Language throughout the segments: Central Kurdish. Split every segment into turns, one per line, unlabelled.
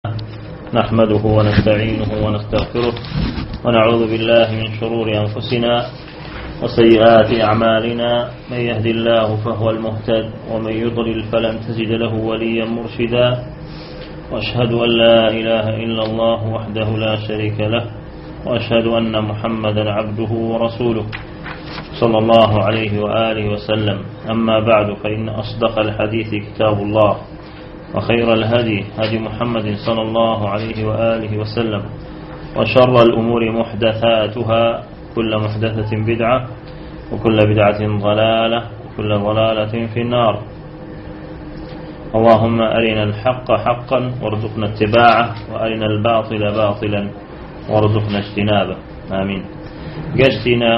نحمده ونستعينه ونستغفره ونعوذ بالله من شرور أنفسنا وسيئات أعمالنا. من يهد الله فهو المهتد ومن يضلل فلن تجد له وليا مرشدا. وأشهد أن لا إله إلا الله وحده لا شريك له وأشهد أن محمدا عبده ورسوله صلى الله عليه وآله وسلم. أما بعد فإن أصدق الحديث كتاب الله وخير الهدي هدي محمد صلى الله عليه وآله وسلم وشر الأمور محدثاتها كل محدثة بدعة وكل بدعة ضلالة وكل ضلالة في النار. اللهم أرنا الحق حقا وارزقنا اتباعه وأرنا الباطل باطلا وارزقنا اجتنابه. آمين. قشتنا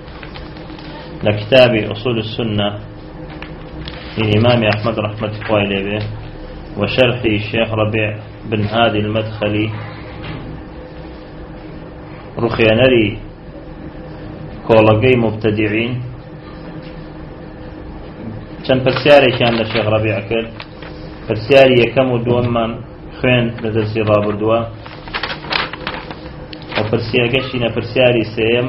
لكتاب أصول السنة للإمام أحمد رحمة الله عليه وشرح الشيخ ربيع بن هادي المدخلي رخيانري كولغي مبتدعين كان برسياري كان للشيخ ربيع كل برسياري يكم دوم من خوين لدرسي رابر دوا وبرسياري برسياري سيم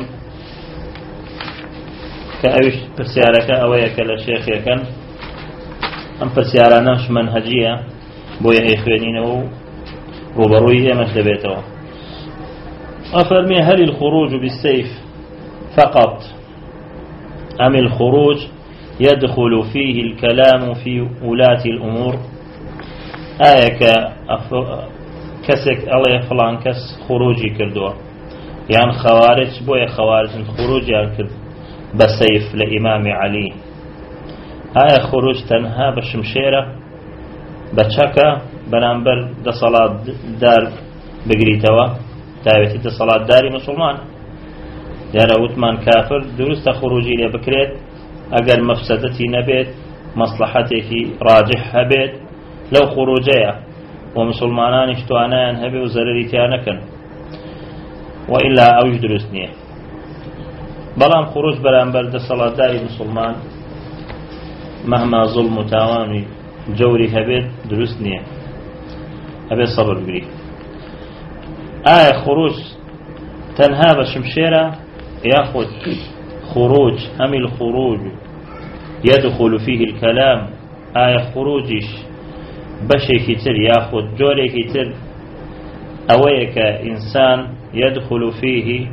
كأوش برسيارك أويك للشيخ يكن أم برسياراناش منهجية بويا إخوانينه وبرويه مجدبيته. أفرمي هل الخروج بالسيف فقط أم الخروج يدخل فيه الكلام في ولاة الأمور؟ آية كسك الله فلان كس خروجي كردوا يعني خوارج بويا خوارج الخروج يعني كرد بالسيف لإمام علي. آية خروج تنها بشمشيرة بچكا بنامبر دا صلاة دار بقريتوا تابعتي دا صلاة داري مسلمان يعني وثمان كافر درست خروجي لي بكريت أقل مفسدتي نبيت مصلحتك راجحها بيت لو خروجيا ومسلمانان اشتوانان هبي وزرريتيانكن وإلا أوج درستني بلان خروج بنامبر دا صلاة داري مسلمان مهما ظلم وتاواني جوري هبيت درستني هبيت صبر بقري. آية خروج تنهى بشمشيرة ياخذ خروج أم الخروج يدخل فيه الكلام. آية خروجش بشي كتير ياخذ جوري كتير أويك إنسان يدخل فيه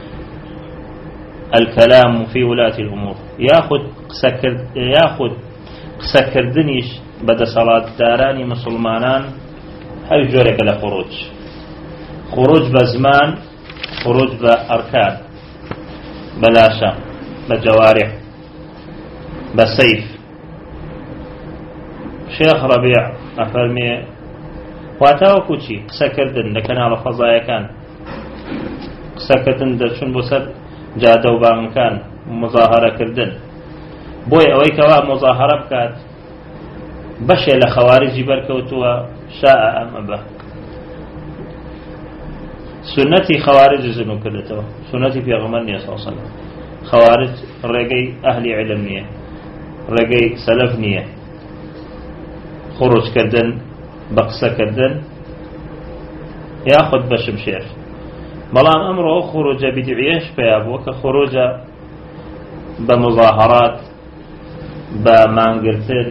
الكلام في ولاة الأمور ياخذ سكردنيش بدا صلاة داراني مسلمانان هاي جورك لخروج خروج بزمان خروج بأركان بلاشا بجوارح بسيف. شيخ ربيع أفرمي واتاوكو چي سكردن لكن على فضايا كان سكردن در چون بسد جادة وبان كان مظاهرة كردن بوي اوي كوا مظاهرة بكات بشي لخوارجي بركوتوا شاء أم أبا. سنتي خوارج زنو كردتوا سنتي في أغمانية صلى الله عليه وسلم خوارج رقي أهل علمية رقي سلفنية خروج كردن بقسة كردن ياخد بشمشير بلان أمره خروج بدعيش فيابو كخروج بمظاهرات بمانقرتن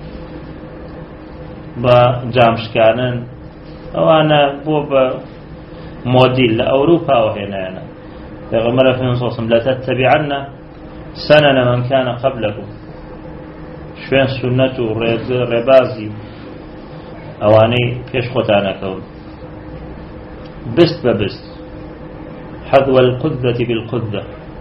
بجامشكانن وانا بو بموديل لأوروبا وهنا أنا يغمر في نصوصهم لا تتبعن سنن من كان قبلكم شوين سنة ربازي اواني كيش خطانا كون بست ببست حذو القذة بالقذة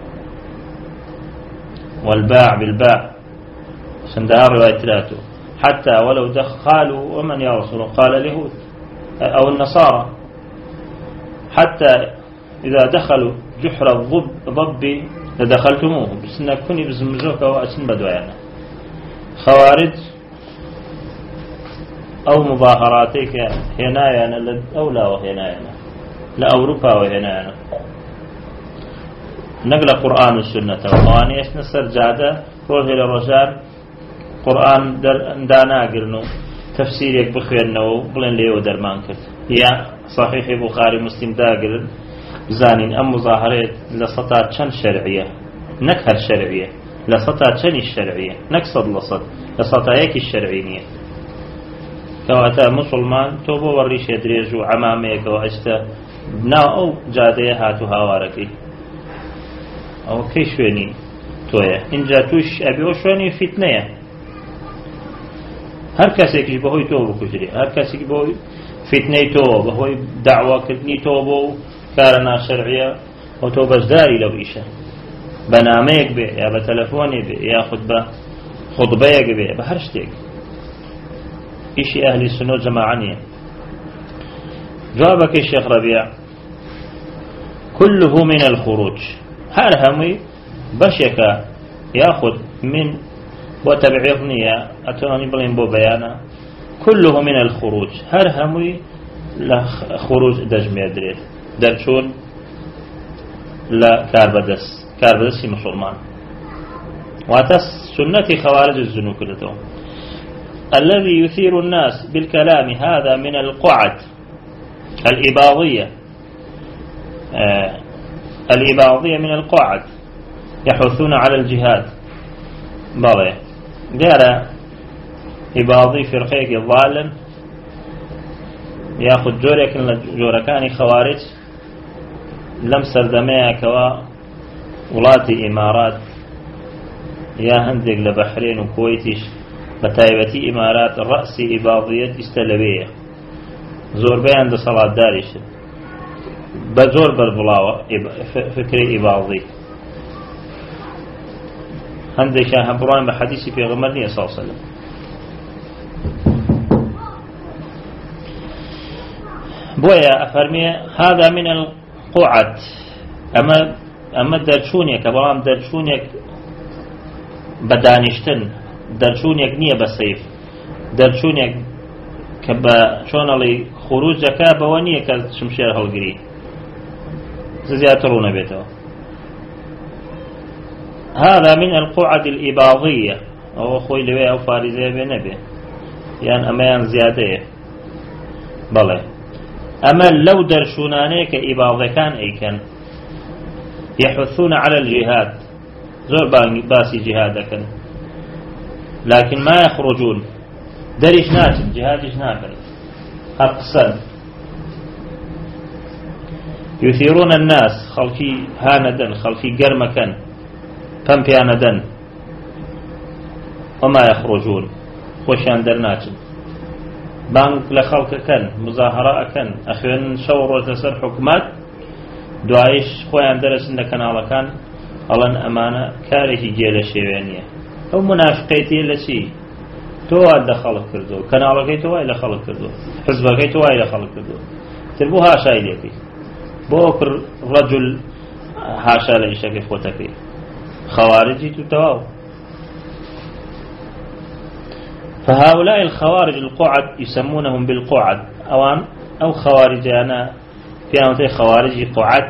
والباع بالباع سندها رواية ثلاثة حتى ولو قالوا ومن يا رسول الله قال اليهود أو النصارى حتى إذا دخلوا جحر الضب لدخلتموه بس نكوني بزمزوك وأسن بدويانا خوارج أو مظاهراتك هنايانا أو لا وهنايانا لأوروبا وهنايانا نقل قرآن السنة وقواني اسم السرجادة روح إلى الرجال قرآن دانا قرنو تفسيرك بخيرنا بلن ليو درمان كرت يا صحيح بخاري مسلم داقل زانين أم مظاهرات لسطات شن شرعية نكهر شرعية لسطات شن الشرعية نكصد لصد لسطايك الشرعية كواتا مسلمان توبو وريش يدريجو عماميك وعشتا ناو أو جادية هاتو هاواركي أو كي شويني تويا إن جاتوش أبيو شويني فتنية هر کەسێکیش بەهۆی تۆ بکوژرێ هەر کەسێک بۆی فتنەی تۆ بەهۆی داواکردنی تۆ بۆ کارە ناشەرعیە ئەو تۆ بەشداری لەو ئیشە بە نامەیەک بێ یا بە تەلەفۆنێ بێ یاخود بە خوتبەیەک بێ بە هەر شتێک ئیشی ئەهلی سنە و جەماعە نییە. جوابەکەی شێخ ڕەبیع كله من الخروج هەر هەمووی بەشێکە یاخود من وتبعيض نية أتوني بلين بو بيانا كله من الخروج هر هموي لخروج دجمير دريد درشون لا كاربدس مسلمان واتس سنة خوارج الزنوك لتو الذي يثير الناس بالكلام هذا من القعد الإباضية من القعد يحثون على الجهاد بلى دارا إباضي فرقيك الظالم ياخذ جورك جوركاني خوارج لم سردميها كوا ولاتي إمارات يا هندق لبحرين وكويتيش بتايبتي إمارات الرأس إباضية استلبية زور بيان ده صلاة داريش بزور بالبلاوة فكري إباضي هندي شاه بران بحديثي في غمرني صلى الله عليه وسلم بويا أفرمي هذا من القعد أما درشونيك برام درشونيك بدانشتن درشونيك نية بسيف درشونيك كبا شون لي خروج كابا ونية كشمشير هالجري زياترون بيته هذا من القعد الإباضية أو خوي لوي أو فارزية بنبي يعني أمان زيادة بلى أما لو درشونانيك إباضة كان أي كان يحثون على الجهاد زور باسي جهادك لكن ما يخرجون دريش ناكن جهادش ناكن أقصد يثيرون الناس خلقي هاندا خلقي قرمكا پمپیانەدەن وما يخرجون خۆشیان دەرناچن بانگ لە خەڵکەکەن مزاهرە ئەکەن ئەخوێنن شەو ڕۆژ لەسەر حکومەت دوایش خۆیان دەرەچن لە کەناڵەکان ئەڵەن ئەمانە کارێکی گێ لە شێوێ نییە ئەو منافقەتی لە چی تۆ وا لە خەڵک کردو کەناڵەکەی تۆ وای لە خەڵک کردو حزبەکەی تۆ وای لە خەڵک کردو تر بۆ هاشای لێکەی بۆ ڕەجل هاشا لە ئیشەکەی خۆتەکەی خوارجي تتواو. فهؤلاء الخوارج القعد يسمونهم بالقعد أو خوارج أنا في أنواع خوارج قعد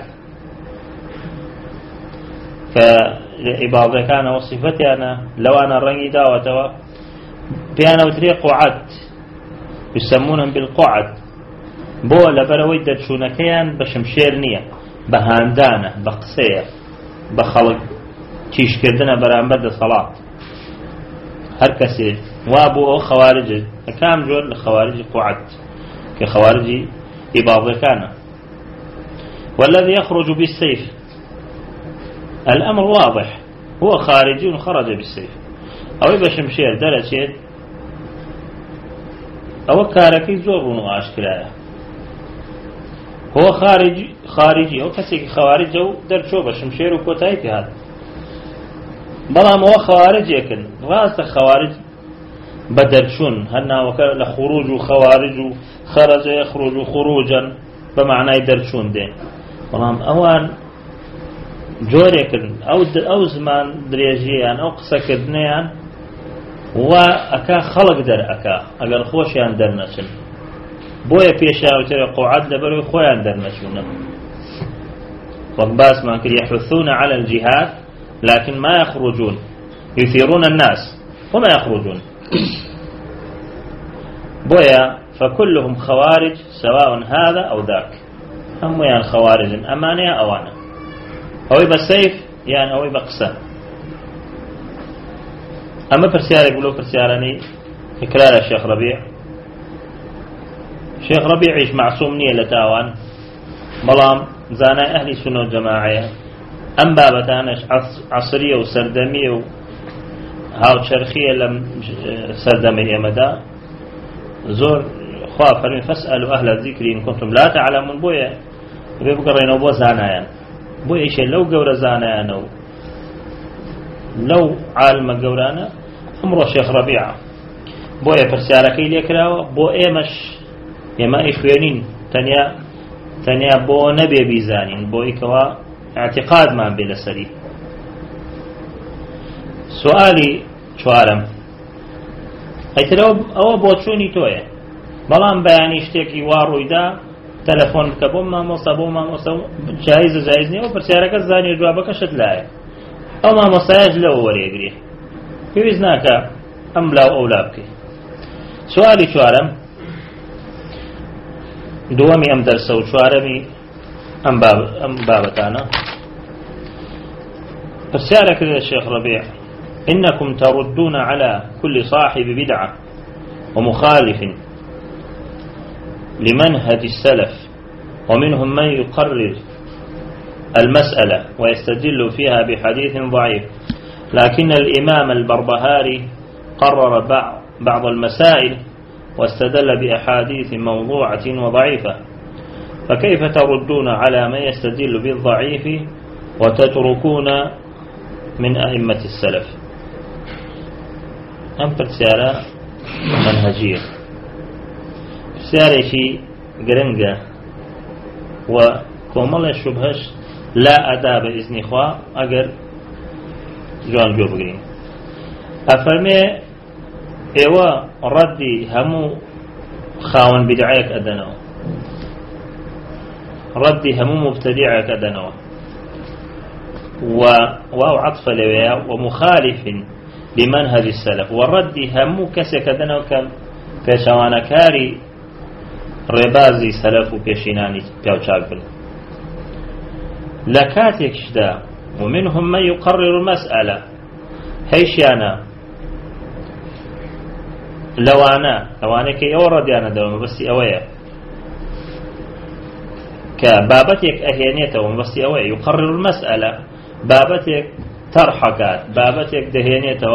كإباضة كان وصفتي أنا لو أنا رنجي داوة في أنواع قعد يسمونهم بالقعد بولا بلوي درشونكيان بشمشير نية بهاندانة بقصية بخلق تيش كردنا برامبر ده صلاة هر كسي وابو أو خوارج كام جور لخوارج قعد كخوارج إباضة كان. والذي يخرج بالسيف الأمر واضح هو خارجي خرج بالسيف أو يبقى شمشير درجة أو كاركي زور وأشكاله هو خارجي أو كسي خوارج أو درجة بشمشير وكوتاي في هذا بلام هو خوارج يكن راس خوارج بدرشون هنا وكان لخروج خوارج خرج يخرج خروجا بمعنى يدرشون ده بلام أوان جوريكن أو زمان دريجيان أو قصة كدنيان وأكا خلق در أكا أجر خوشيان در نشن بويا بيشا وترى قعد لبرو خويان در نشون وقباس ما كان يحثون على الجهاد لكن ما يخرجون يثيرون الناس وما يخرجون. بويا فكلهم خوارج سواء هذا أو ذاك، هم يعني خوارج أمانة أوانا، أوي بالسيف يعني أوي بقسة. أما فرسياري يقولوا فرسيارني إكرار الشيخ ربيع، الشيخ ربيع عيش معصوم نية لتاوان، بلام زانا أهل سنة الجماعية أم بابتانش عصرية وسردمية وهاو شرخية لم سردمية مدى زور خواه فرمي فاسألوا أهل الذكر إن كنتم لا تعلمون. بويا بيبقرين بو زانايان، بويا إيش لو قور زانايان لو عالم قورانا أمر الشيخ ربيعة. بويا فرسالة كي ليكراوة بو إيمش يما إخوانين تنيا بو نبي بيزانين بو إكوا اعتقاد ما بلا سري. سؤالي شوارم أيتلو أو بوتشوني توي بلان بياني اشتكي وارويدا تلفون كبوم ما موصى جائز نيو فرسالة كزاني جوابك شتلاي أو ما مصايج لو وريقري بيوزناك أم لا أو لابكي. سؤالي شوارم دوامي أم درسو شوارمي أم بابتانا فسألك الشيخ ربيع إنكم تردون على كل صاحب بدعة ومخالف لمنهج السلف، ومنهم من يقرر المسألة ويستدل فيها بحديث ضعيف، لكن الإمام البربهاري قرر بعض المسائل واستدل بأحاديث موضوعة وضعيفة، فكيف تردون على من يستدل بالضعيف وتتركون من أئمة السلف؟ أمبر سيارة منهجية سيارة شي قرنقة وكومل الشبهش لا أداء بإذن إخوة أقر جوان جو بقرين أفرمي إيوه ردي همو خاون بدعيك أدنو، ردي همو مبتدعك أدنو، واو عطف لويا ومخالف بمنهج السلف، والردي همو كسك أدنو كشوانا كاري ربازي سلف وكشيناني كاوشاكل لكاتك شدا. ومنهم من يقرر المسألة هيشيانا لوانا كي أورد أنا دوما بس أويا كبابتك أهينيته بس أويا يقرر المسألة، بابتك ترحكات بابتك دهينيته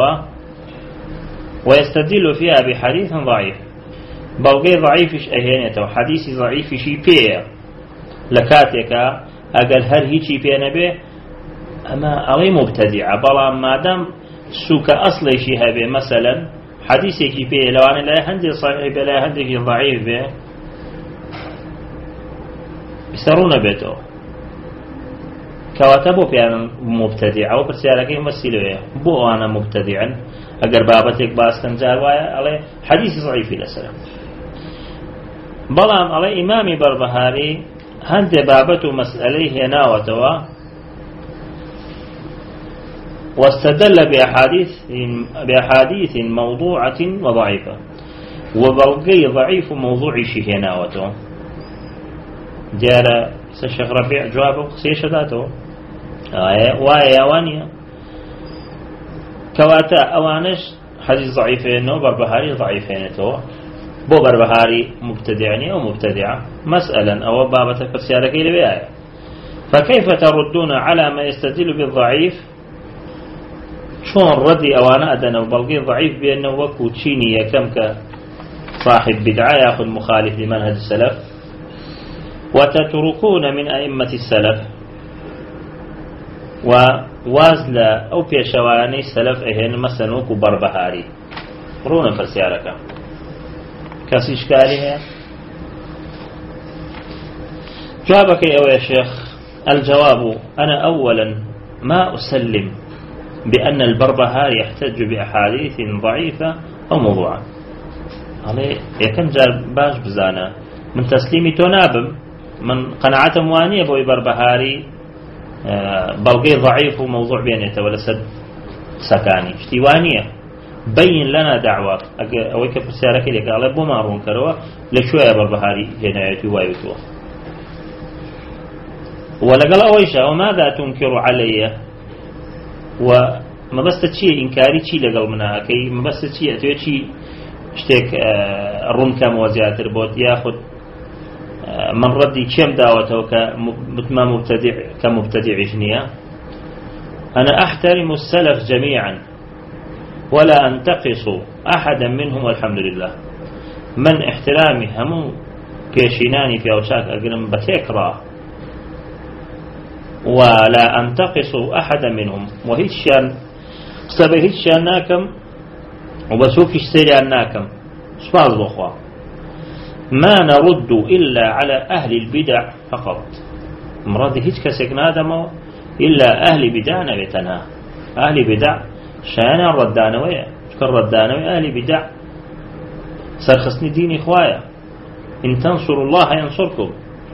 ويستدل فيها بحديث ضعيف، بلغي ضعيفش أهينيته حديث ضعيف شي بيه لكاتك أقل هل هيشي بيه نبيه أما أوي مبتدعة، بلا ما دام سوك أصلي شي هبه مثلا حديثي بيه لو أنا لا يهندي صحيح لا يهندي ضعيف به يسرون بيته كواتبه بيان مبتدع أو برسالك يمثله بو أنا مبتدعا أقر بابتك باس كنجار وايا عليه حديث ضعيف لسلام. بلام عليه إمامي بربهاري هند بابته مسأليه ناوتوا واستدل بأحاديث موضوعة وضعيفة، وبلغي ضعيف موضوع شهناوته جارة الشيخ ربيع جوابه قصيشة ذاته وايا وانيا كواتا أوانش حديث ضعيفين وبربهاري ضعيفين تو بو بربهاري مبتدعني أو مبتدعة مسألة أو بابة فسيارك إلى بآية، فكيف تردون على ما يستدل بالضعيف؟ شون ردي أوانا أدنا وبلغي ضعيف بأنه وكو تشيني يكمك صاحب بدعة يأخذ مخالف لمنهج السلف، وتتركون من أئمة السلف ووازل أو بيشواني السلف إهن مثلا وكو بربهاري رونا فسيارك كاسي إشكالها. جوابك يا شيخ الجواب أنا أولا ما أسلم بأن البربهاري يحتج بأحاديث ضعيفة أو موضوعة عليه يكن جار باش بزانا من تسليمي تنابم من قناعة موانية بوي بربهاري بلغي ضعيف وموضوع بينيته ولا سد سكاني اشتوانية بين لنا دعوة أو كبرسالك لك على بمارون كروا لشوية بربهاري جنايتي وايتوا ولقال أويشا وماذا تنكر علي وما بس تشي إنكاري تشي لقال منها كي ما بس تشي أتوي تشي اشتيك الرون كموازيات البوت ياخد من ردي كم دعوته كمبتدع جنيا أنا أحترم السلف جميعا ولا أنتقص أحدا منهم والحمد لله من احترامي همو كيشيناني في أوشاك أقرم بتكره ولا أنتقص أحدا منهم وهيتشان سبه هيتشان ناكم وبسوكش سيريان ناكم سباز بخوا ما نرد إلا على أهل البدع فقط مراد هيتش كسكنا دمو إلا أهل بدعنا بيتنا أهل بدع شانا ردانوية شكر ردانوية أهل بدع سرخصني ديني خوايا إن تنصروا الله ينصركم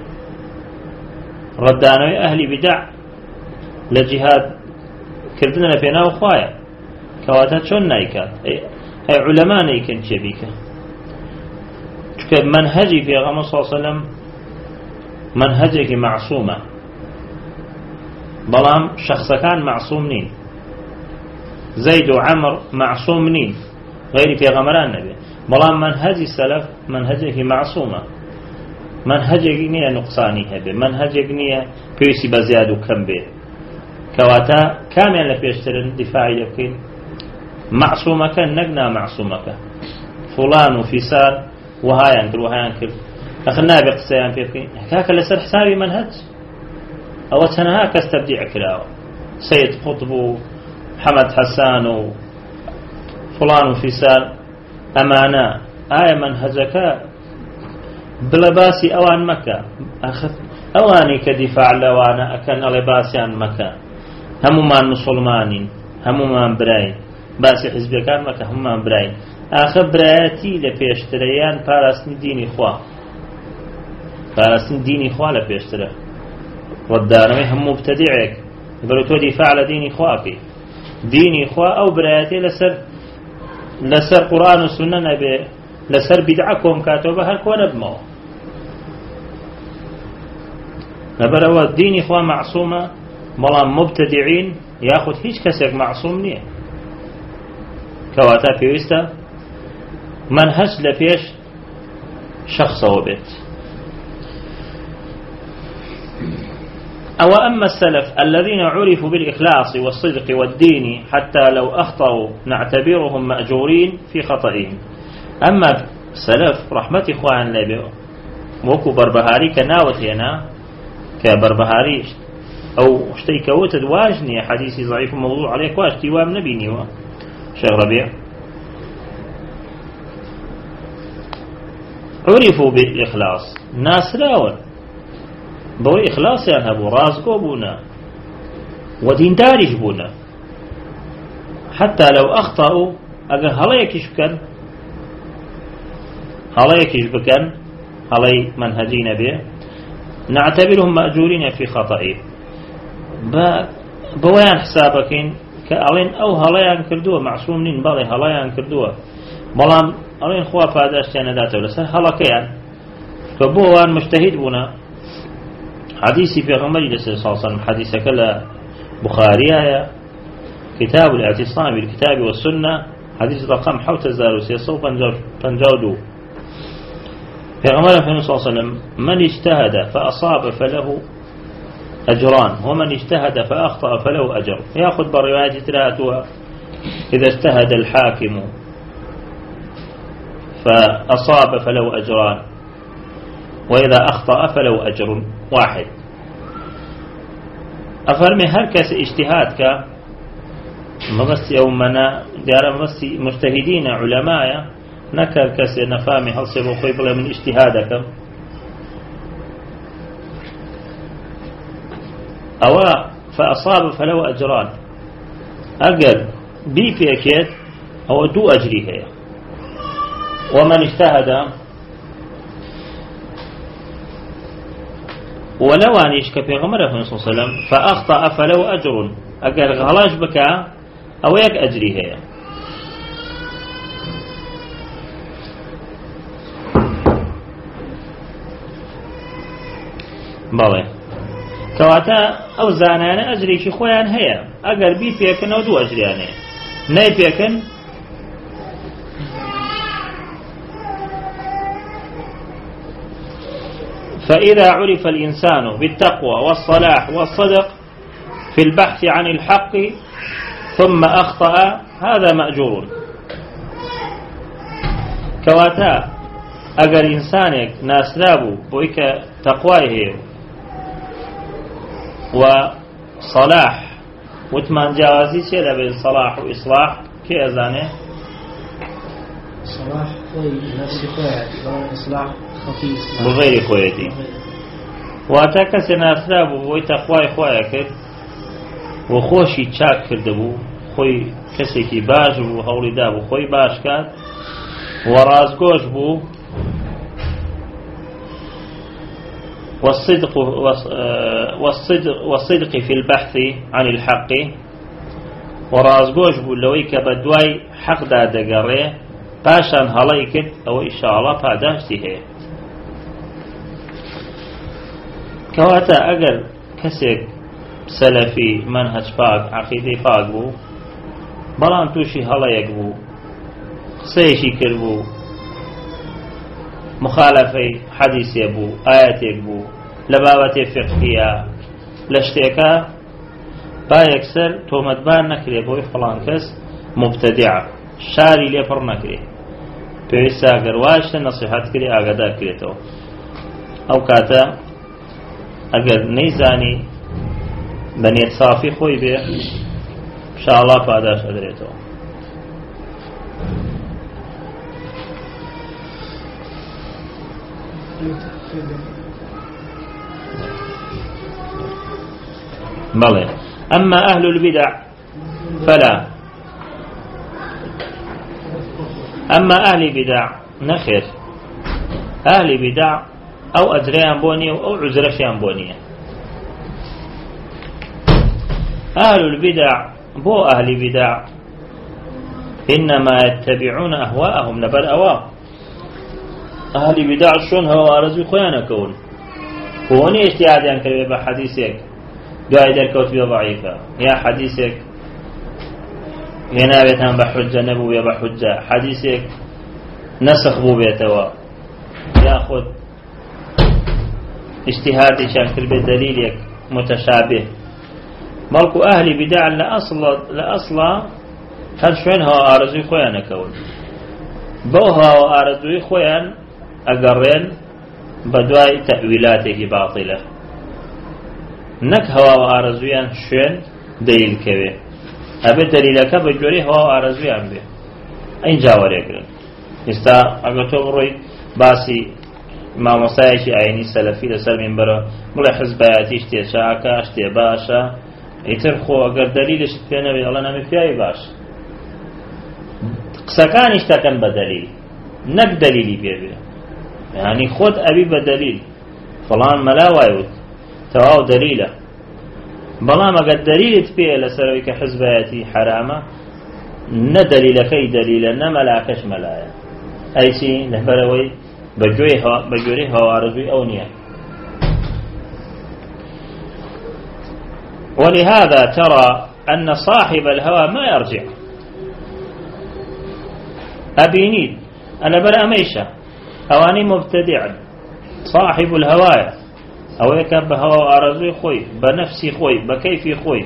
ردانوية أهل بدع لجهاد كردنا لفينا وخوايا كواتات شون نايكات أي علماء نايكن شبيكا منهجي في غمر صلى الله عليه وسلم منهجك معصومة بلام شخص كان معصومين زيد وعمر معصومين غير في غمران النبي بلام منهج السلف منهجك معصومة منهجك نية نقصاني هبه منهجك نية بيسي بزياد وكم به كواتا كامل لفيشترن دفاعي يبكين معصومك نقنا معصومك فلان وفسان وهايانكر وهايانكر أخذنا بقصيان فيكين هكاك لسر حسابي منهج أو تنهاك استبديع كلاو سيد قطب حمد حسان وفلان وفسان أمانا آية منهجك بلباسي أوان مكة أخذ أواني كدفاع لوانا أكن لباسي عن مكة هممان مسلمانين هممان براين باسي حزب كان مكة هممان براين آخر برایەتی لە پێشترەیان پاراستنی دینی خوا پاراستنی دینی خوا لە پێشترە ڕەددانەوەی هەموو مبتەدیعێک بەرەو تۆ دیفاع لە دینی خواکەی دینی خوا ئەو برایەتی لەسەر قورئان و سونە نەبێ لەسەر بیدعە کۆم کاتەوە بە هەر کۆ نەبمەوە لەبەرەوە دینی خوا معسوومە بەڵام مبتەدیعین یاخود هیچ کەسێک معسووم نییە کەواتە پێویستە منهج لفيش شخص وبيت أو أما السلف الذين عرفوا بالإخلاص والصدق والدين حتى لو أخطأوا نعتبرهم مأجورين في خطئهم أما السلف رحمة إخوان لبي وكو بربهاري كناوتينا كبربهاري أو اشتيك وتد واجني حديثي ضعيف موضوع عليك واشتي وام نبيني شيخ ربيع عرفوا بالإخلاص ناس راون بوي إخلاص يعني هبو رازقو بونا ودين دارج بونا حتى لو أخطأوا أقل هلايكش بكن هلاي منهجين به نعتبرهم مأجورين في خطئهم بويان حسابكين كألين أو هلايان كردوه معصومين بالي هلايان كردوه بلان ألين خوا فاداشتيان داته لسه هلاكيان فبوان مجتهد بنا حديثي في غمري صلى الله عليه وسلم حديث كلا بخاري كتاب الاعتصام بالكتاب والسنة حديث رقم حوت الزاروسية صوب بنجودو في غمري صلى الله عليه وسلم من اجتهد فأصاب فله أجران ومن اجتهد فأخطأ فله أجر يأخذ برواية ثلاثة إذا اجتهد الحاكم فأصاب فله أجران وإذا أخطأ فله أجر واحد أفرمي هركس اجتهادك مبس يومنا دار مبس مجتهدين علماء نكر كس نفامي هل سيبو قبل من اجتهادك أو فأصاب فله أجران أجر بي في أكيد أو دو أجري هي ومن اجتهد ولو أن يشكى في غمره صلى الله عليه وسلم فأخطأ فله أجر أجر غلاش بك أو يك أجري هي بەڵێ کەواتە ئەو زانانە ئەجرێکی خۆیان هەیە ئەگەر بی پێکەنەوە دوو ئەجریان هەیە نای پێکەن فإذا عرف الإنسان بالتقوى والصلاح والصدق في البحث عن الحق ثم أخطأ هذا مأجور كواتا أجر إنسانك ناس لابو بويك تقواه وصلاح وثمان جوازي سيدا بالصلاح وإصلاح كي أزانه
صلاح خوي نفسي خوي إصلاح خفي
بغير خويتي واتاكس ناس لابو بوي تقواه خويك وخۆشی چاک کردبوو خۆی کەسێکی باش بوو هەوڵی دابوو خۆی باش کات و ڕازگۆش بوو والصدق في البحث عن الحق و ڕازگۆش بوو لەوەی کە بە دوای حەقدا دەگەڕێ پاشان هەڵەی کرد ئەوە ئینشاءالله پاداشتی هەیە کەواتە ئەگەر کەسێک سلفي منهج پاک عقيدة پاک بو بلان توشي هەڵەیەک بوو قسەیەکی کرد بوو مخالفەی حەدیثێ بوو ئاەتێک بوو لە بابەتێ فقهیە لە شتێکە با یەکسەر تۆمەتبار نەکرێ بۆی فڵان کەس مبتەدیعە شاری لێ پڕ نەکرێ پێویستە ئەگەر واشتە نەسیحەت کرێ ئاگادار کرێتەوە ئەو کاتە ئەگەر نەیزانی بنيت صافي خوي به إن شاء الله پاداش ئەدرێتەوە بلى أما أهل البدع فلا أما أهل البدع نخير أهل البدع أو أجريان بوني أو عذرشيان بوني أهل البدع بو أهل بدع إنما يتبعون أهواءهم نبل أواه أهل بدع شون هو أرزو خيانة كون هوني اجتهاد ينكر بحديثك دعاء دركوت ضعيفة يا حديثك ينابتان بحجة نبو بحجة حديثك نسخ بو بيتوا ياخذ اجتهادي شانكر بدليلك متشابه بەڵکو ئەهلی بیدع لە ئەسڵا هەر شوێن هەوا ئارەزووی خۆیان ئەکەون بەو هەوا ئارەزووی خۆیان ئەگەڕێن بە دوای تەئویلاتێکی باتیلە نەک هەوا ئارەزوویان شوێن دەلیلکەوێ ئەبێ دەلیلەکە بە گوێرەی هەوا ئارەزوویان بێ ئەینجا وەرێگرن ئێستا ئەگەر تۆ بڕۆی باسی مامۆستایەکی ئاینی سەلەفی لەسەر مینبەرە بڵێ حزبایەتی شتێ چاکە شتێ باشە ئیتر خۆ ئەگەر دەلیلشت پێ نەبێ ئەڵێ نەمی پیاوی باش قسەکانیش دەکەن بە دەلیل نەک دەلیلی پێ بێ یعنی خۆت ئەبی بە دەلیل فڵان مەلا وایوت تەواو دەلیلە بەڵام ئەگەر دەلیلت پێ لەسەرەوەی کە حزبایەتی حرامە نە دەلیلەکەی دەلیلە نە مەلاکەش مەلایە ئەیچی لەبەرەوەی بە گوێرەی هەوارەزووی ئەو نییە ولهذا ترى أن صاحب الهوى ما يرجع أبينيد أنا برا ميشة أواني مبتدع صاحب الهواية أو يكب هوا أرزوي خوي بنفسي خوي بكيفي خوي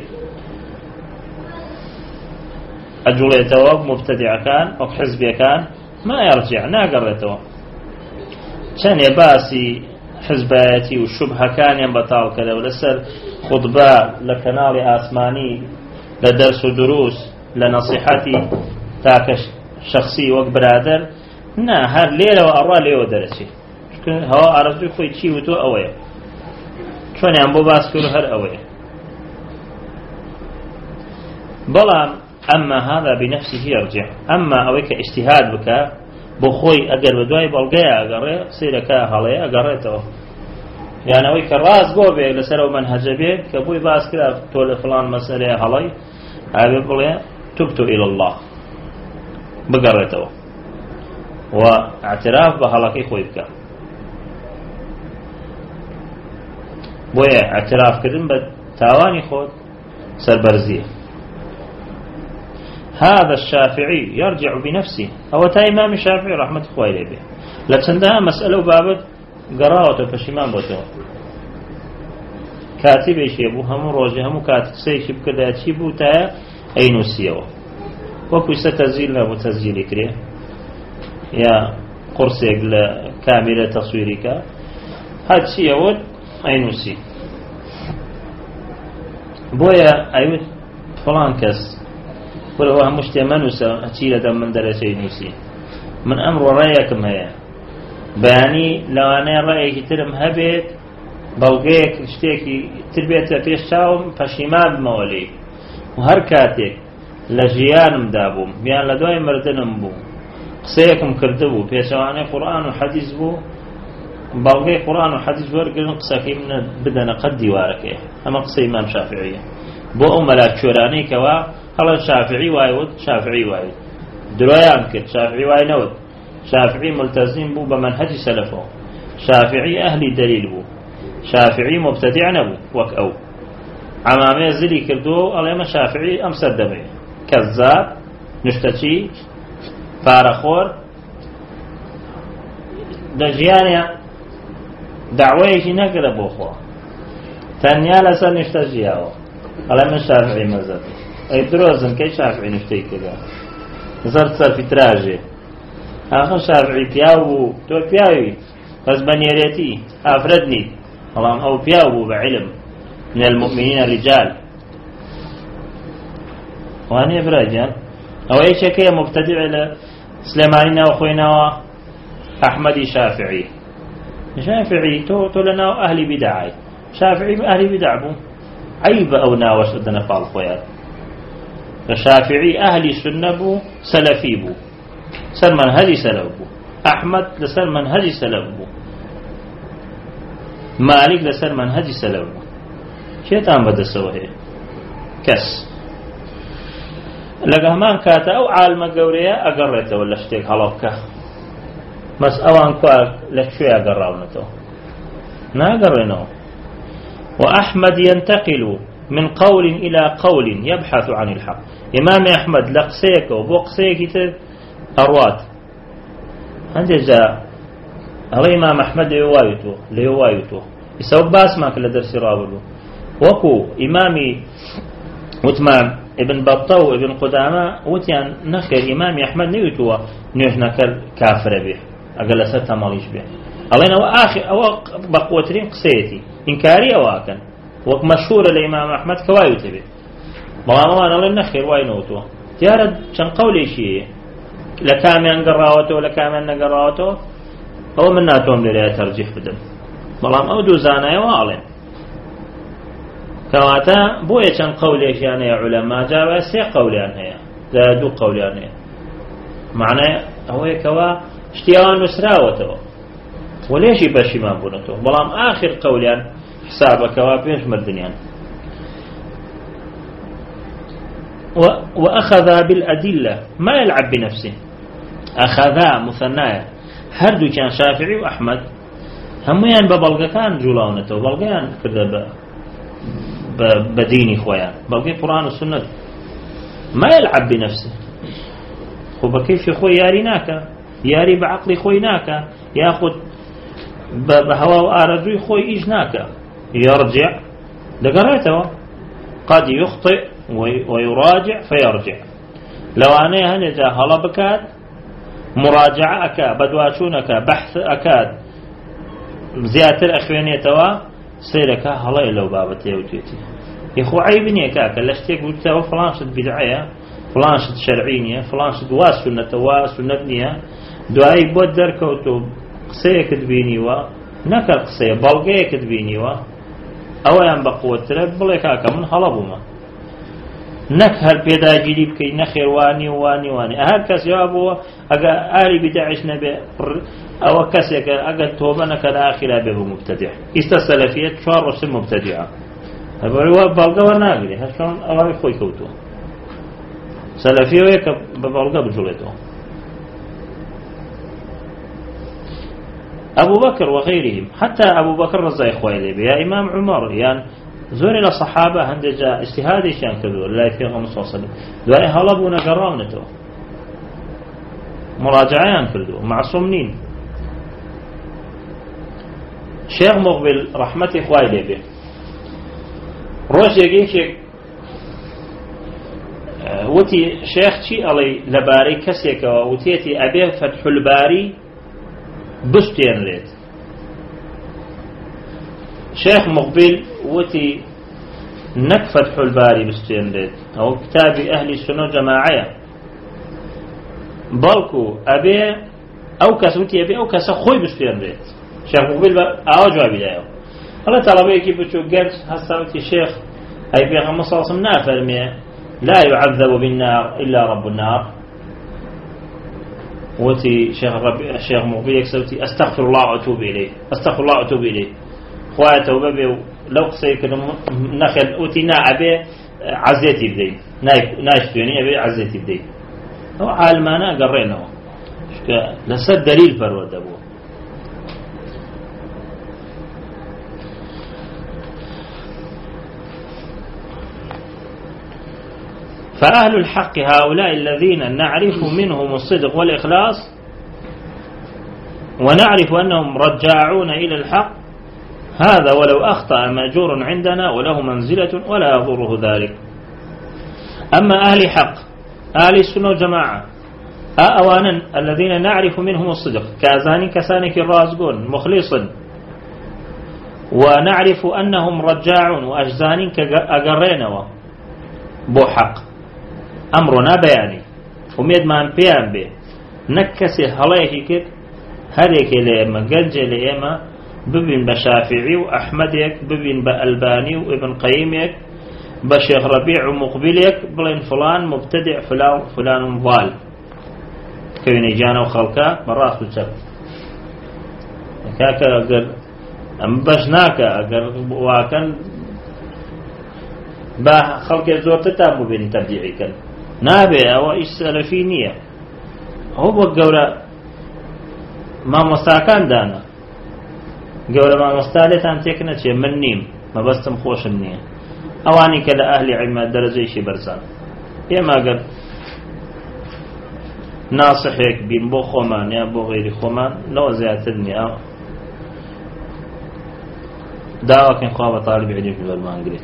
أجوليتوا مبتدع كان أو حزبي كان ما يرجع ناقرته كان يباسي حزباتي والشبهة كان ينبطال كذا ولسر خطبة لكنال آسماني لدرس ودروس لنصيحتي تاكش شخصي وكبرادر نا هر ليلة وأرى ليلة درسي هوا أرزوي خوي تشي وتو أويا شون ينبو باسكولو هر أويا بلام أما هذا بنفسه يرجع أما أويك اجتهاد بك بخوي أجر بدواي بلقيا أجره سيرك هالي أجرته يعني أويك الراس قوبي لسرو منهج بيت كبوي باس كذا تول فلان مسألة هالي أبي بقولي تبت إلى الله بقرته واعتراف بهالكي خويبك بۆیە اعترافکردن بە تاوانی خۆت سەربەرزیە. هذا الشافعي يرجع بنفسه أو تا إمام الشافعي رحمة الله عليه لچندها مسألة بابت قراءته پشیمان بوده کاتبێکی بوو هەموو ڕۆژێ هەموو کاتێک قسەیەکی بکردا چی بوو تا ئەینووسیەوە وەکو ئێستا تەزیل نەبوو تەزیلی کرێ یا قورسێک لە کامێرە تەسویریکە هەرچی ئەوە ئەینووسی. بۆیە ئەیوت فڵان کەس وەرەوە هەموو شتێ مەنووسە چی لەدەم من دەرەچەی نووسی من ئەمڕۆ ڕێیەکم هەیە بەیانی لەوانەیە ڕێیەکی ترم هەبێت بەڵگەیەک شتێکی تر بێتە پێش چاوم پەشیمان بمەوە لێی و هەر کاتێک لە ژیانمدا بووم یان لە دوای مردنم بوو قسەیەکم کردبوو پێچەوانەی قورئان و حەدیث بوو بەڵگەی قورئان و حەدیث وەرگرن قسەکەی منە بدەنە قەت دیوارەکەی. ئەمە قسەی ئیمام شافعیە بۆ ئەو مەلاک کوێرانەی کەوا هەڵە شافعی وایوت شافعی وایوت درۆیان کرد شافعی وای نەوت شافعی ملتزم بوو بە منهەجی سەلەفەوە شافعی ئەهلی دەلیل بوو شافعی مبتدع نەبوو وەک ئەو عەمامەیە زلی کردووە و ئەڵێمە شافعی ئەم سەر دەبێ کەزاب نوشتەچی پارەخۆر لە ژیانە داوایەکی نەکردە بۆ خۆ تەنیا لەسەر نیشتە ژیاوە ئەڵێ من شافعی مەذهبی ئەی درۆزن کەی شافعی نیشتەی کردە زەر سەرفی تراژێ ئاخر شافعی پیاو بوو تۆ پیاوی بەس بە نێرێتی ئافرەت نیت بەڵام ئەو پیاو بوو بە عیلم من المؤمنین رجال وانێ براگیان ئەوە یەکێکەیە مبتدع لە سلێمانی ناو خۆینەوە ئەحمەدی شافعی تۆ لە ناو ئەهلی بیدعی شافعی ئەهلی بیدع بوو عیبە ئەو ناوەش دەنە پاڵ خۆیان شافعی ئەهلی سنە بوو سەلەفی بوو سەر منهەجی سەلەف بوو ئەحمەد لەسەر منهەجی سەلەف بوو مالک لەسەر منهەجی سەلەف بوو کێتان بەدەستەوە هەیە کەس لەگە هەمان کاتە ئەو عالمە گەورەیە ئەگەڕێتەوە لە شتێک هەڵەبکە مەس ئەوان لەکوێ ئەگەڕاونەتەوە ناگەڕێنەوە. وأحمد ينتقل من قول إلى قول يبحث عن الحق. إمام أحمد لقسيك وبقسيك أرواد عندي جاء الله إمام أحمد ليوايته يسوي باس ما كل درس رابلو وكو إمامي وتمام ابن بطو ابن قدامة وتيان نخير إمام أحمد نيوتوا نيوشنا كافر به أقل ستة ماليش به الله إنه آخر أو بقوترين قسيتي إنكاري أواكن وك مشهور الإمام أحمد كوايوت به بغام أنا الله نخير واينوتوا تيارد شن قولي شيء لكامي أنقراوته لكامي أنقراوته أو من ناتهم لليه ترجيح بدن بغام أو دوزانا يوالين كواتا بوية چەند قولێکیان هەیە علەما جاوە سێ قەولیان هەیە دا دوو قەولیان هەیە معنای ئەوەیە کەوا شتیان نووسراوەتەوە و لێشی پەشیمان بوونەتەوە بەڵام ئاخر قەولیان حسابەکەوا پێش مردنیان. وأخذ بالأدلة ما يلعب بنفسه أخذا مثنايا هردو كان شافعي وأحمد هميان ببلغكان جولاونته وبلغيان كذا بديني خويا بلغي قرآن والسنة ما يلعب بنفسه خو بكيف خوي ياريناك ياري بعقلي خويناك ياخذ بهوا وآردوي خوي إجناك يرجع دقريته قد يخطئ ويراجع فيرجع لو أنا هنجا هلا بكاد مراجعة أكاد بدواشونك بحث أكاد زيادة الأخوانية توا سيرك هلا لو بابتي وجيتي يخو عيبني كاك لشتيك بتوا فلان شد بدعية فلان شد شرعينية فلان شد واسنة واسنة دعاي بود دركوتو قصية كتبيني و نكر قصية بلغية كتبيني و أولا بقوة ترى بلغي كاكا من هلبوما نكهر بيداجي بكي نخير واني هر كس يا ابو اجا آلي بدعش نبي او كسك اجا توبنك الاخره به مبتدع استسلفيه شر وسم مبتدعه هبروا بلغه ورناغلي هشون الله خوي كوتو سلفيه ويك ببلغه بجلته أبو بكر وغيرهم، حتى أبو بكر رضي خوالي يا إمام عمر يعني زور إلى صحابة هندجا اجتهادي شان كذو لا يفيهم صلى الله عليه وسلم دعي هلبونا قراونته مراجعان كذو معصومين. شيخ مقبل رحمة خوالي به روش يجيشك وتي شيخ شي علي لباري كسيك وتيتي أبي فتح الباري بستين ريت. شيخ مقبل وتي نك فتح الباري بستين ريت أو كتاب أهل السنة جماعية بالكو أبي أو كسوتي أبي أو كس خوي بستين ريت. شيخ مقبل أوجه بداية الله طلبي كيف بتشوف جالس هسه شيخ أي في مصاص نافر لا يعذب بالنار إلا رب النار. وتي شيخ مقبل يكسبتي أستغفر الله وأتوب إليه أستغفر الله وأتوب إليه خوات وبابي لو قصيك نخل أوتينا أبي عزيتي بدي نايشتوني أبي عزيتي بدي هو عالمانا قرينه لسد دليل فرود أبوه. فأهل الحق هؤلاء الذين نعرف منهم الصدق والإخلاص ونعرف أنهم رجاعون إلى الحق هذا ولو أخطأ مأجور عندنا وله منزلة ولا يضره ذلك. أما أهل حق أهل السنة والجماعة أوانا الذين نعرف منهم الصدق كأذان كسانك الرازقون مخلصا ونعرف أنهم رجاعون وأجزان كأقرين بو حق أمرنا بياني وميد ما بيان به نكسي هلايه كده هذيك لما جنجة لما ببين بشافعي وأحمدك ببين بألباني وابن قيمك بشيخ ربيع ومقبلك بلين فلان مبتدع فلان ضال كوين جانا وخلقا مرات وشب كاكا أقر أم بشناكا أقر واكن با خلق زور تتابو بين تبديعي كان نابع أو إيش سلفينية هو بقوله ما مستعكان دانا قوله ما مستعلتان تكنت شيء من نيم ما بس تمخوش النية أواني كلا أهل علم الدرجة شي برسان يما قد ناصحك بين بو خومان يا بو غير خومان لو زيادتني دعوة كن خواب طالب علم في البرمان قريت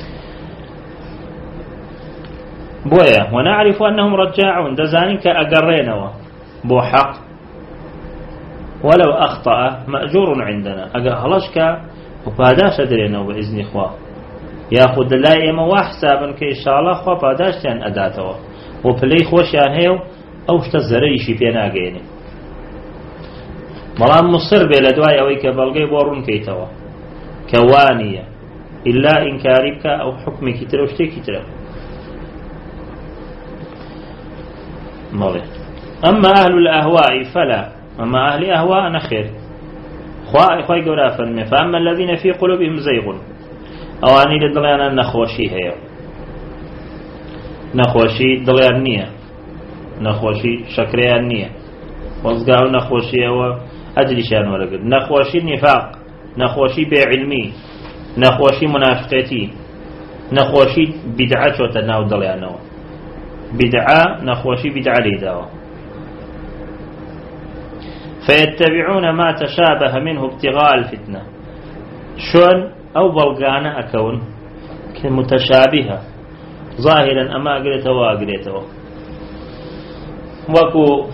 بويا ونعرف أنهم رجاعون دزانين كأقرينوا بو حق ولو أخطأ مأجور عندنا هلاشك وباداش أدرينا بإذن إخوة ياخد الله إما وحسابا كي إن شاء الله إخوة باداش تان أداته وبلي خوشيان هيو أوش تزريشي بينا قيني ملان مصر بلدواي أويك بلغي بورون كيتوا كوانية إلا إنكارك أو حكم كتر وشتي كتر. أما أهل الأهواء فلا أما أهل أهواء نخير خواهي قولا فرمي فأما الذين في قلوبهم زيغ أواني لدليانا نخوشي هيو نخوشي دليان نية نخوشي شكريان نية وصقاو نخوشي أجلشان ولقد نخوشي نفاق نخوشي بعلمي نخوشي منافقتي نخوشي بدعة وتناو دليانو بدعة نخوشي بدعة ليداو فيتبعون ما تشابه منه ابتغاء الفتنة شون أو بلغانا أكون كمتشابهة ظاهرا أما أقريته وأقريته وكو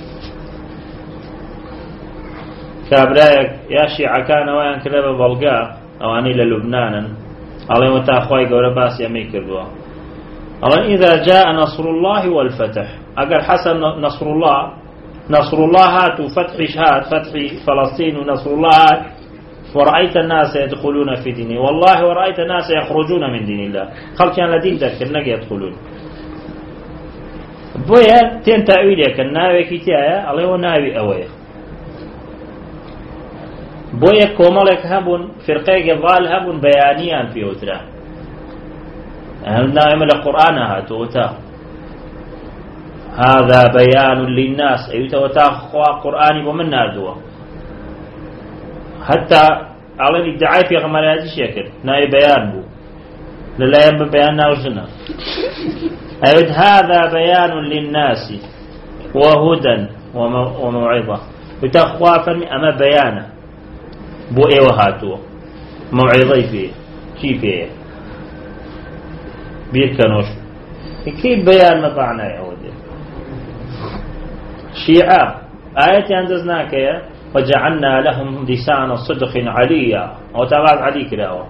كابرايك ياشي عكانا ويان كلابا بلغا أو أني للبنانا علي متاخواي قولا باس يميك الدواء أولا إذا جاء نصر الله والفتح أقر حسن نصر الله هات فتح فلسطين ونصر الله هات ورأيت الناس يدخلون في دينه والله ورأيت الناس يخرجون من دين الله خلق كان لدين ذاك النقي يدخلون بويا تين تأويلك الناوي كتايا الله هو ناوي أويه بويا كومالك هبون فرقيك الضال هبون بيانيا في أترا هل نائم القرآن هاتوتا هذا بيان للناس أيوتا وتاخوا قرآني ومن نادوا حتى على الادعاء في غمرات الشكل ناي بيان بو لا ينبغي بيان ناوجنا أيد هذا بيان للناس وهدى وموعظة وتخوافا أما بيانا بو إيوهاتو موعظي فيه شي فيه بيركنوش كيف بيان ما معنى يعود شيعة آية أنزلناك وجعلنا لهم لسان صدق عليا أو تبعت علي كلاوة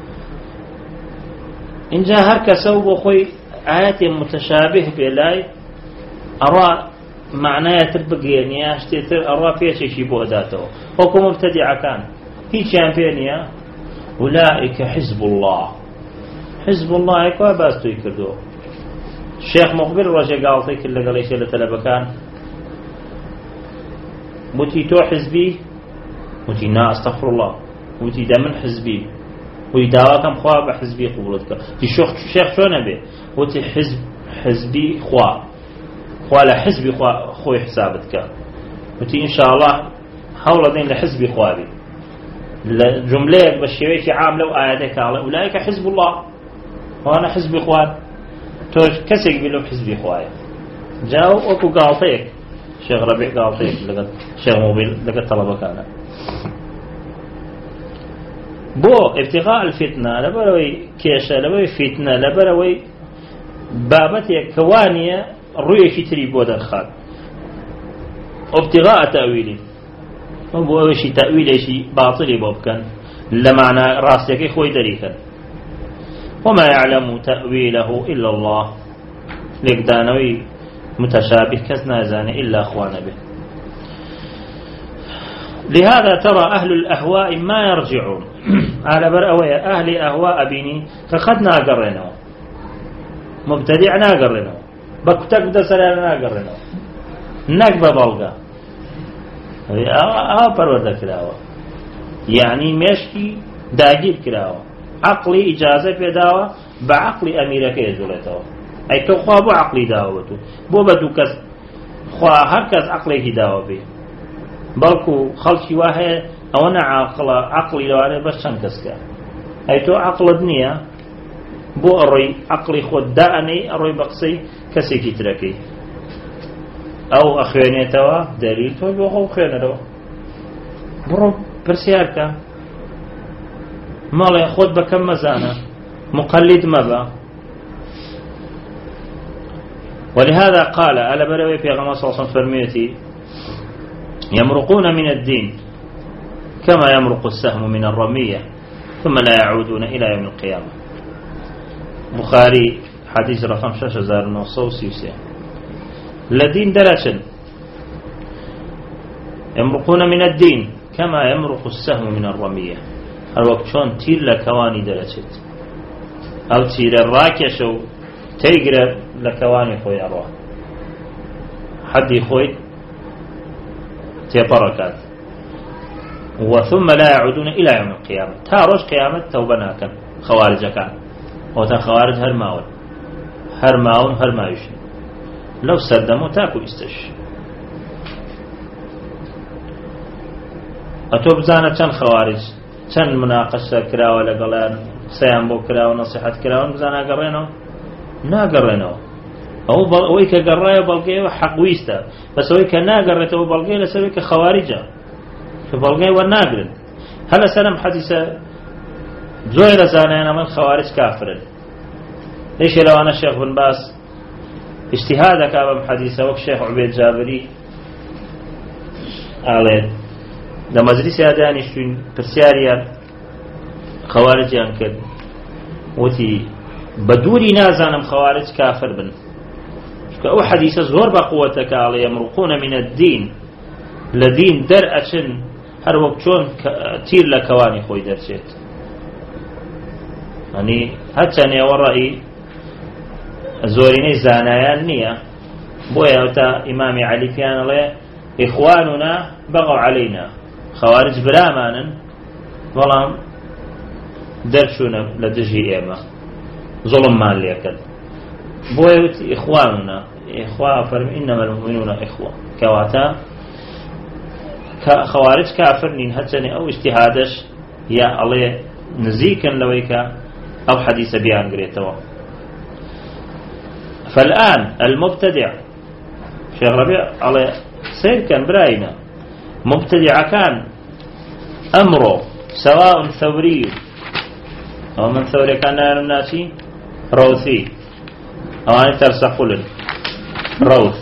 إن جاء هرك سوء خوي آيات متشابه بلاي أرى معناه تبقيني أشتيتر أرى فيها شيء بؤداته وكم مبتدع كان هي شامبينيا أولئك حزب الله حزب الله يكوا باستو يكردو الشيخ مقبل رجع قالتي كل قال شيء لتلبكان متي تو حزبي متي نا استغفر الله متي دمن حزبي ويداواكم خواب حزبي قبولتك في شيخ شو نبي وتي حزبي خوا لحزبي خوي حسابتك وتي إن شاء الله حول دين لحزبي خوابي الجملة بالشيء عاملة وآياتك على أولئك حزب الله وأنا حزبي خواب توش كسيك بلو حزبي خوايا جاو أكو قالتيك شيخ ربيع قالتيك لقد شيخ موبيل لقد طلبك أنا بو ابتغاء الفتنة لبروي كيشة لبروي فتنة لبروي بابتي كوانية رويشي تري بودن خاد ابتغاء تأويلي بو اوشي تأويل شي باطلي بوبكن لمعنى راسك خوي دريكا وما يعلم تأويله إلا الله لك دانوي متشابه كزنا زان إلا أخوانا به لهذا ترى أهل الأهواء ما يرجعون على برأوية أهل أهواء بيني فقد ناقرنا مبتدع ناقرنا بكتك دسر ناقرنا نقبة بلغة برودة كراوة يعني مشكي داجيب كراوة عقلي إجازة في داوة بعقل أميرك يزولته أي كخواب عقلي داوته بو بدو كس خوا هركز عقلي داوة به بلكو خلشي واحد أونا عقلي لواني بس شنكسك أي تو عقل دنيا بو أروي عقلي خود دعني أروي بقصي كسيكي تركي أو أخواني توا دليل تو بو أخواني توا برو برسيارك مالا خود بكم مزانا مقلد مبا ولهذا قال ألا بروي في غمص صلى فرميتي يمرقون من الدين كما يمرق السهم من الرمية ثم لا يعودون إلى يوم القيامة بخاري حديث رقم 6930 الذين درجن يمرقون من الدين كما يمرق السهم من الرمية الوقت شون تير لكواني درجت أو تير الراكشو تيقرب لكواني خوي أروح حد خوي تيبركات وثم لا يعودون إلى يوم القيامة تاروش قيامة توبنا كان خوارج كان وتا خوارج هرماون هرمايشن لو سدموا تاكو استش أتوب زانة كان خوارج كان مناقشة كراوة لقلان سيان بو كراوة نصيحة كراوة بزانا قرينو نا قرينو أو ويك قرايا بلقيه حق ويستا بس ويك نا قريته بلقيه لسويك خوارجة فبلقيه وناقرن هلا سلام حديثة زويل زانينا من خوارج كافرين ليش لو أنا الشيخ بن باز اجتهادك أبا حديثة وك شيخ عبيد جابري عليه لما مجلس هذاني شون برسياريا خوارج ينكد وتي بدوري نازانم خوارج كافر بن أو حديثة زور بقوتك على يمرقون من الدين لدين درأة هر وقت شون تير لكواني خوي درشت يعني حتى أنا ورأي زوريني زانايان نية بويا وتا إمامي علي كان له إخواننا بغوا علينا خوارج برامانا والله درشونا لدجي إيما ظلم مال ليكد بويا وتا إخواننا إخوة فرم إنما المؤمنون إخوة كواتا خوارج كافر نين هتني أو اجتهادش يا الله نزيكا لويك أو حديث بيان قريتوا. فالآن المبتدع شيخ ربيع الله سير كان براينا مبتدع كان أمره سواء ثوري أو من ثوري كان الناس روثي أو أن ترسخل روث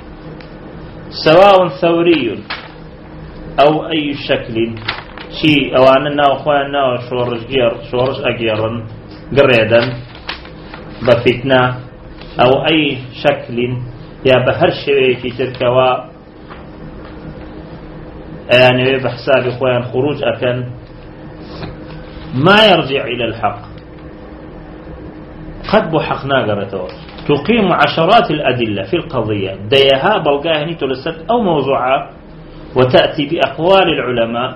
سواء ثوري أو أي شكل شيء أو أننا أخواننا شورش أجيرا قريدا بفتنة أو أي شكل يا بهر شيء في تركوا يعني بحساب إخوان خروج أكن ما يرجع إلى الحق قد بحقنا قرأته تقيم عشرات الأدلة في القضية ديها بلقاهني تلست أو موضوعة وتأتي بأقوال العلماء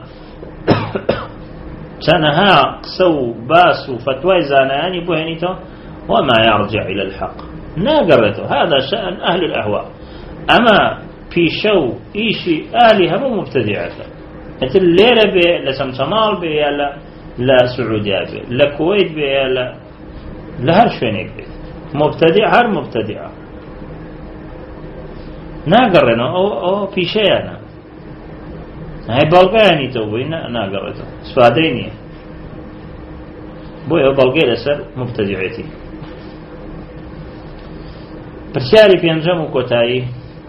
سنها قسو باس فتوى زاناني بوهنيته وما يرجع إلى الحق ناقرته. هذا شأن أهل الأهواء. أما في شو إيشي آلهة مو مبتدعة مثل الليلة بي لسمسمال بي لا سعودية بي لا كويت بي لا هرشوينيك بي مبتدع هر مبتدعة ناقرنا أو في شيئنا هاي بلغاني توبي ناقرته سفاديني بوي بلغي لسر مبتدعتي برشاري في أنجم كوتاي.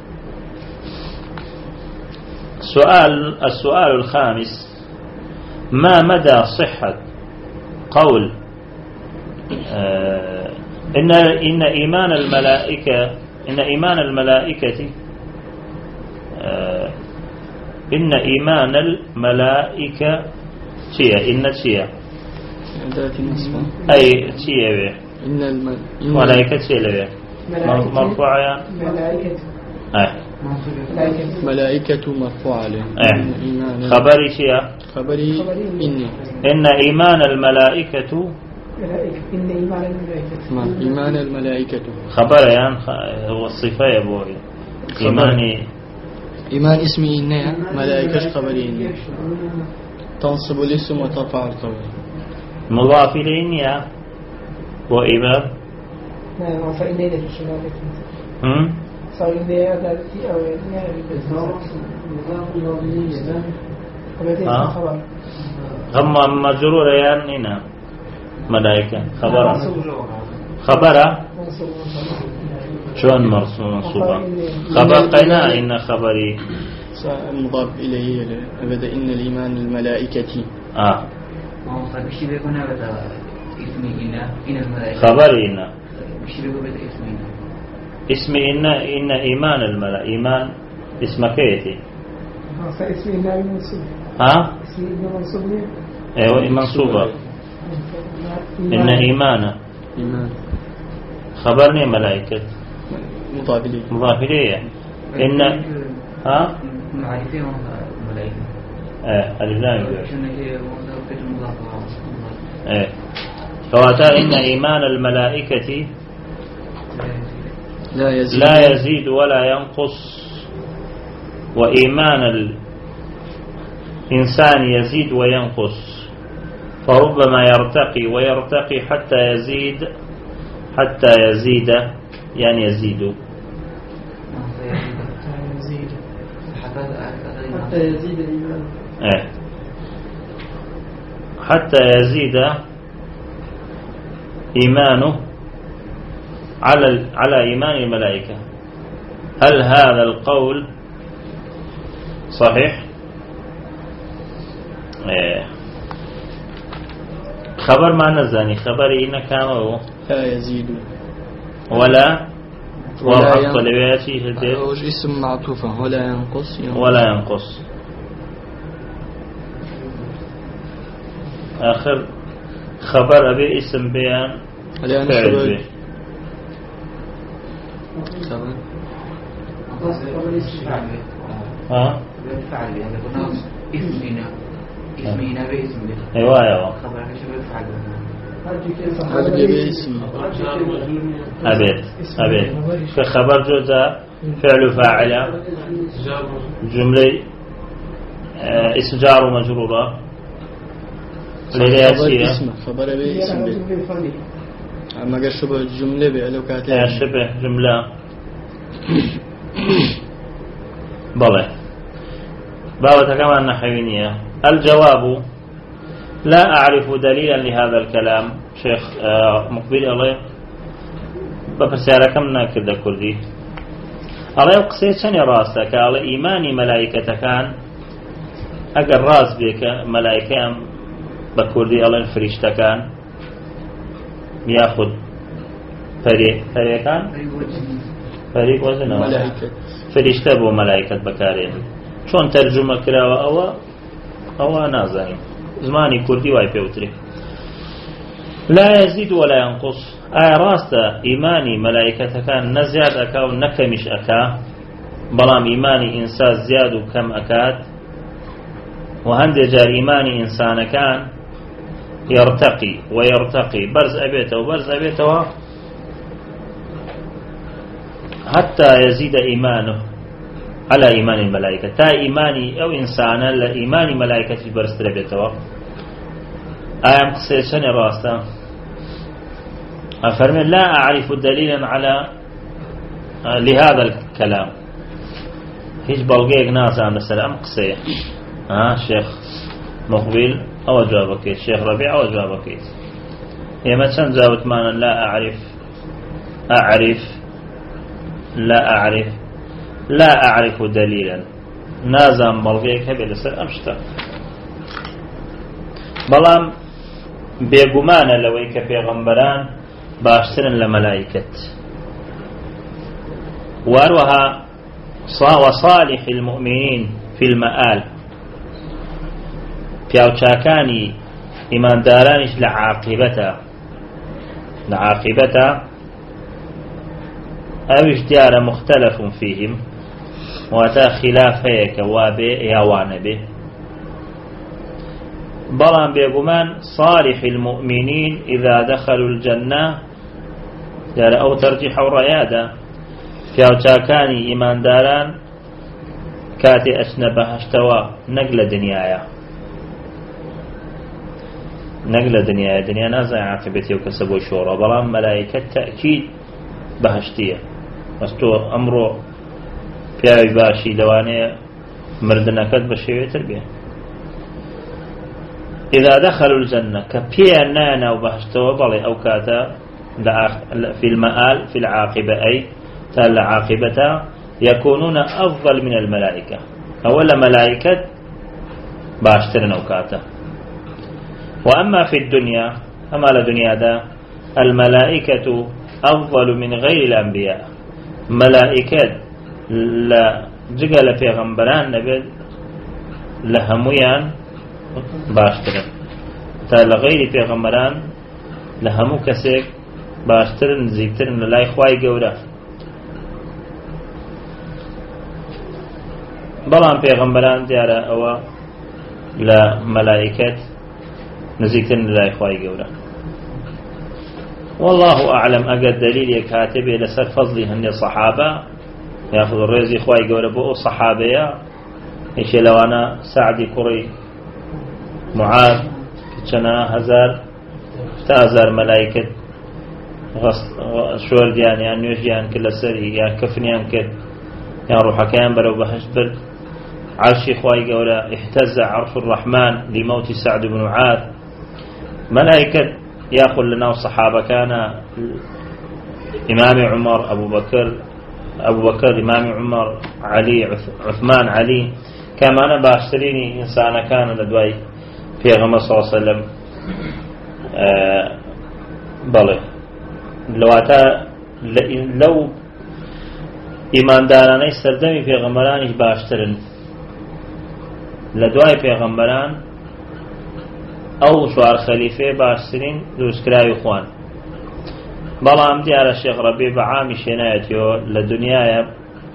السؤال الخامس ما مدى صحة قول إن إيمان الملائكة إن إيمان الملائكة إن إيمان الملائكة شيء إن شيء أي شيء إن الملائكة شيء مرفوعة يعني
ملائكة مرفوعة له
خبري شيء
خبري
إن إيمان الملائكة
إن
إيمان الملائكة
خبر يعني هو الصفة يا بوي
إيمان اسمي إن ملائكة خبري إن تنصب الاسم وترفع الخبر
مضاف إليه يا وإيمان
نعم فإن إليه الشمال فإن ذاتي أو
هم مجرور يعني هنا ملائكة خبر شلون منصوبة خبر قينا إن خبري
مضاف إليه أبدا إن الإيمان الملائكة
فبشي بيكون هذا اسمي إن الملائكة
خبري إن
بشي بيكون هذا اسمي
اسمي إن إيمان الملائكة إيمان اسمك إيه
اسمي إن منصوب اسمي إن منصوب
أيوة منصوبة إن إيمان خبرني ملائكة مضاف إليه إن
معرفة ملائكة
ألف لام فواتا إن إيمان الملائكة لا يزيد ولا ينقص وإيمان الإنسان يزيد وينقص فربما يرتقي ويرتقي حتى يزيد يعني يزيد حتى يزيد إيمانه على إيمان الملائكة. هل هذا القول صحيح؟ خبر ما نزاني خبري إن كان
لا يزيد
ولا
اسم معطوفة
ولا ينقص آخر خبر أبي اسم بيان فعل به
اسمينا باسم
ايوه
خبرك شو بفعل
أبيت كخبر جزء فعل فاعل جملة اسم جار ومجرورة
اسم خبر به اسم به أما قال شبه الجملة بألو كاتب
شبه جملة بله بابا كمان نحوينية. الجواب لا أعرف دليلا لهذا الكلام. شيخ مقبل الله بفرسيارة كم ناكد كردي الله قصيت شني راسك على إيماني ملائكة كان أقر راس بك ملائكة بكردي الله فريشتا كان ياخذ فريقان فريق وزنه
ملائكة
فريشتا بو ملائكة بكارين شون ترجمة كراوة أو نازاني زماني كردي واي بيوتري. لا يزيد ولا ينقص. راستا إيماني ملائكة كان نزياد أكا ونكمش أكا بلام إيماني إنسان زياد كم أكاد وهند جار إيماني إنسان كان يرتقي ويرتقي برز أبيته وبرز أبيته حتى يزيد إيمانه على إيمان الملائكة تا إيماني أو إنسانا لإيمان ملائكة برز أبيته. آيام قصيشان راستا أفرمي لا أعرف دليلا على لهذا الكلام. هيج بلغيق ناسا مثلا أم قصي الشيخ مقبل أو جوابك الشيخ ربيع أو جوابك هي مثلا زاوت مانا لا أعرف دليلا نازم بلغيق هبه لسر أمشتا بلام بيقمان لويك بيغمبران باشترن لملائكة واروها وصالح المؤمنين في المآل بيوشاكاني إيمان دارانش لعاقبتا أوش ديار مختلف فيهم واتا خلاف هيك وابي يوان به بلان بيقمان صالح المؤمنين إذا دخلوا الجنة أو ترجح الريادة بيوشاكاني إيمان داران كاتي أشنبه اشتوى نقل دنيا نازع عاقبتي وكسبوا شورى بلان ملائكة تأكيد بهشتية أستو أمره بياوي باشي لواني مردنا كد بشيوية تربية إذا دخلوا الجنة كبيانا وبهشتوا بلي أو كاتا في المآل في العاقبة أي تال عاقبة يكونون أفضل من الملائكة. أولا ملائكة باشترن أو كاتا. وأما في الدنيا أما لدنيا دا الملائكة أفضل من غير الأنبياء. ملائكة لا جقل في غنبران نبي لهميان باشترن تا لغير في غنبران لهمو كسيك باشترن زيترن لا إخواي قورا بلان في غنبران ديارة أو لا ملائكة نزيترن لا إخواي قورا. والله أعلم أقد دليل كاتبه لسر فضله أن الصحابة يأخذ الرئيس إخوائي قول بؤو صحابية إيش لو أنا سعدي كري معاذ كتشنا هزار ملائكة شور ديان يعني نيوشيان كل سري يعني كفنيان كد يعني روحا كيان برو بحش برد عرش إخوائي قول احتز عرش الرحمن لموت سعد بن معاذ. ملائكة يأخذ لنا الصحابة كان إمام عمر أبو بكر إمام عمر علي عثمان علي كما أنا باشتريني إنسان كان لدواي في غمر صلى الله عليه وسلم بله لو إيمان داراني سردمي في غمرانش باشترن لدواي في غمران أو شوار خليفة باشترين دوسكراوي خوان. بلام ديار الشيخ ربيع عامي شنايتيو لدنيا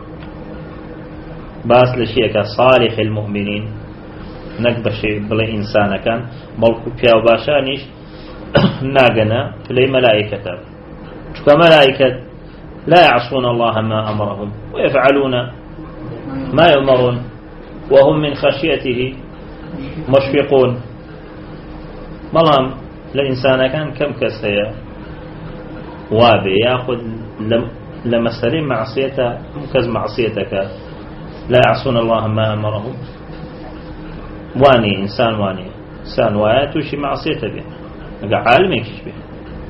باس لشيء صالح المؤمنين نكبشي بلا إنسان كان بلكو بياو باشانيش ناقنا لي ملائكة كملائكة لا يعصون الله ما أمرهم ويفعلون ما يؤمرون وهم من خشيته مشفقون. بلام الإنسان كان كم كسيا وابي يأخذ لمسألة معصيته كز معصيتك لا يعصون الله ما أمرهم. واني إنسان وآياته شي معصيته به عالم يكش به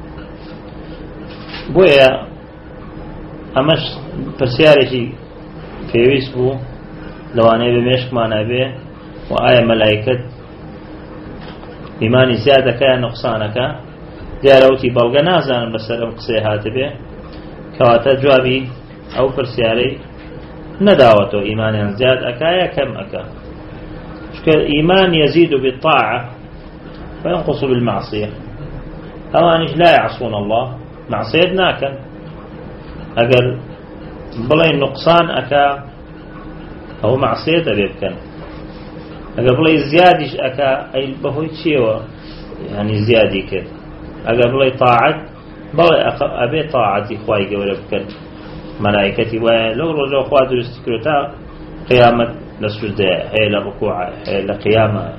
بويا أمش برسياري في ويسبو لو أنا بمشك ما نبيه وآية ملائكة إيماني زيادة كا نقصانك دياروتي بلغا نازان بسرم قصيحات به كواتا جوابي أو برسياري نداوته إيمانيا زياد أكايا كم أكا إيمان يزيد بالطاعة وينقص بالمعصية. أوانش لا يعصون الله معصية ناكن أقل بلاي النقصان أكا أو معصية بيبكن أقل بلاي زيادش أكا أي بهوي تشيوه يعني زيادي كده أقل بلاي طاعة بلاي أبي طاعتي خواهي قولي بكن ملائكتي ولو رجو خواد الاستكروتا قيامة للسجدة هي للركوع هي لقيامة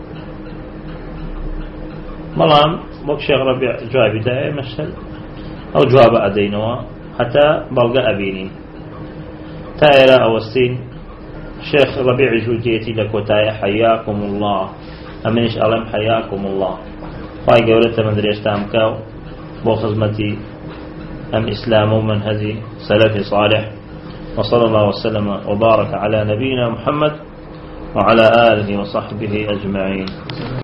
ملام بكشيخ ربيع جوابي دائما مشهد أو جواب أدينوا حتى بلغ أبيني تائرة أوستين شيخ ربيع جوديتي لكوتاي حياكم الله أمنش ألم حياكم الله خواهي قولت من دريش تامكاو بو خزمتي أم إسلام ومنهجي سلفي صالح. وصلى الله وسلم وبارك على نبينا محمد وعلى آله وصحبه أجمعين.